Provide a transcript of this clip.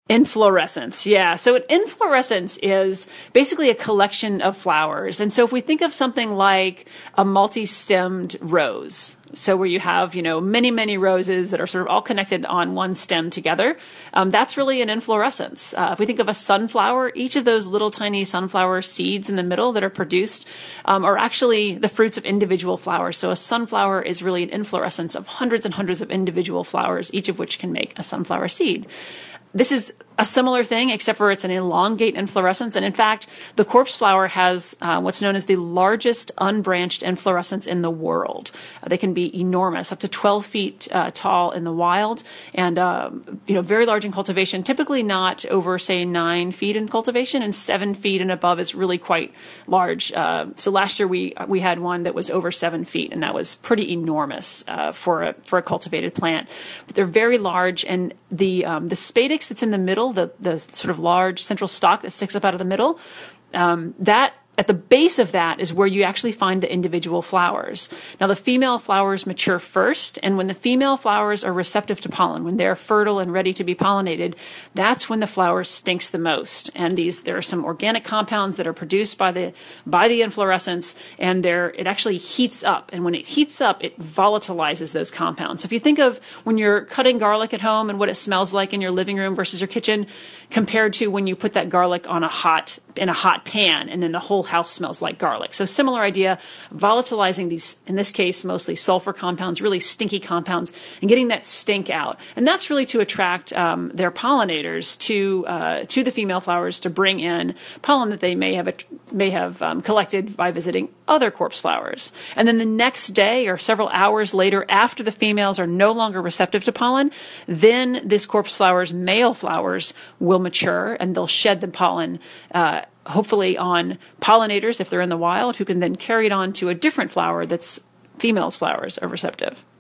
Inflorescence, yeah. So an inflorescence is basically a collection of flowers. And so if we think of something like a multi-stemmed rose, so where you have, many, many roses that are sort of all connected on one stem together, that's really an inflorescence. If we think of a sunflower, each of those little tiny sunflower seeds in the middle that are produced are actually the fruits of individual flowers. So a sunflower is really an inflorescence of hundreds and hundreds of individual flowers, each of which can make a sunflower seed. This is a similar thing, except for it's an elongate inflorescence. And in fact, the corpse flower has what's known as the largest unbranched inflorescence in the world. They can be enormous, up to 12 feet tall in the wild, and very large in cultivation. Typically not over, say, 9 feet in cultivation, and 7 feet and above is really quite large. So last year we had one that was over 7 feet, and that was pretty enormous for a cultivated plant. But they're very large, and the spadix that's in the middle, the sort of large central stalk that sticks up out of the middle, that at the base of that is where you actually find the individual flowers. Now, the female flowers mature first, and when the female flowers are receptive to pollen, when they're fertile and ready to be pollinated, that's when the flower stinks the most. And there are some organic compounds that are produced by the inflorescence, and it actually heats up. And when it heats up, it volatilizes those compounds. So if you think of when you're cutting garlic at home and what it smells like in your living room versus your kitchen, compared to when you put that garlic in a hot pan, and then the whole house smells like garlic. So similar idea, volatilizing these, in this case, mostly sulfur compounds, really stinky compounds, and getting that stink out. And that's really to attract their pollinators to the female flowers to bring in pollen that they may have collected by visiting other corpse flowers. And then the next day or several hours later, after the females are no longer receptive to pollen, then this corpse flower's male flowers will mature, and they'll shed the pollen, hopefully on pollinators if they're in the wild, who can then carry it on to a different flower that's female's flowers are receptive.